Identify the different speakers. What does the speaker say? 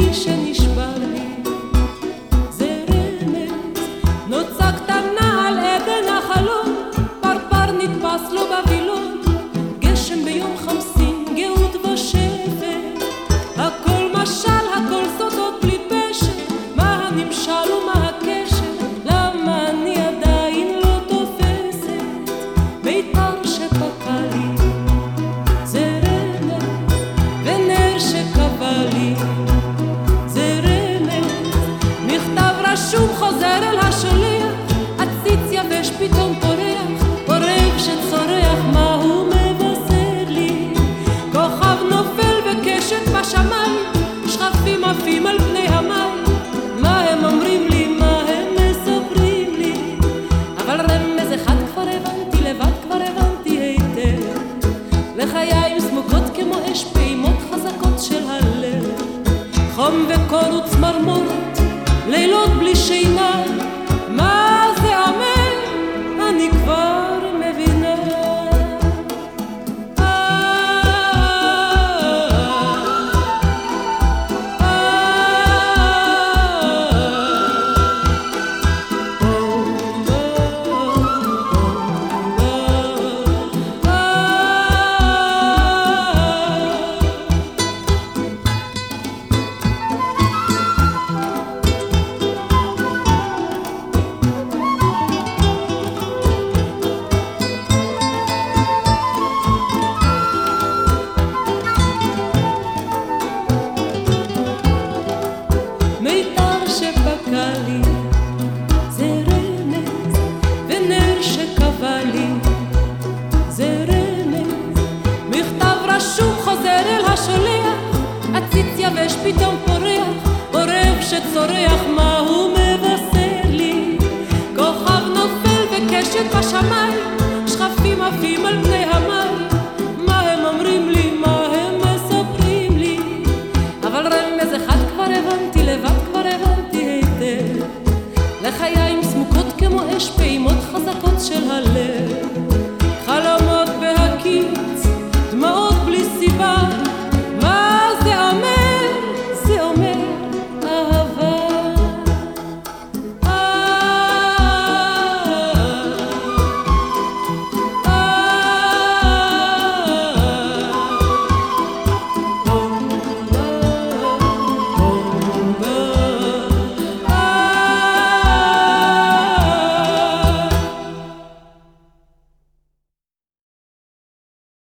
Speaker 1: לי שנשבר לי. זה רמז, נוצה קטנה על עדן החלום, פרפר נתפס לו בבילון, גשם ביום חמסין, גאות ושפט, הכל משל, הכל סודות בלי פשט, מה הנמשל ומה הקשר, למה אני עדיין לא תופסת, מיתר שפקע לי. זה רמז ונר שקבע לי, זה רמז, מכתב רשום חוזר אל השולח, עציץ יבש פתאום פורח, עורב שצורח, מה הוא מבשר לי? כוכב נופל וקשת בשמיים, שכפים עפים על פני המים, מה הם אומרים לי, מה הם מספרים לי? אבל רמז אחד כבר הבנתי, לבד כבר הבנתי היטב, לחיים סמוקות כמו אש, פעימות חזקות של הלב, חום וקור וצמרמורת, לילות בלי שינה, מה זה אומר? אני כבר מבינה. מיתר שפקע לי, זה רמז ונר שקבע לי, זה רמז, מכתב רשום חוזר אל השולח, עציץ יבש פתאום פורח, עורב שצורח, מה הוא מבשר לי? כוכב נופל וקשת בשמיים,